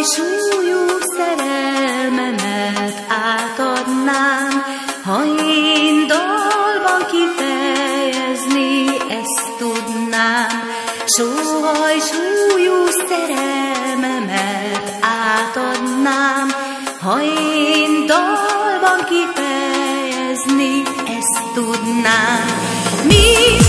súlyú szerelmemet átadnám, ha én dalban kifejezni ezt tudnám. Sóhaj súlyú szerelmemet átadnám, ha én dalban kifejezni ezt tudnám. Mi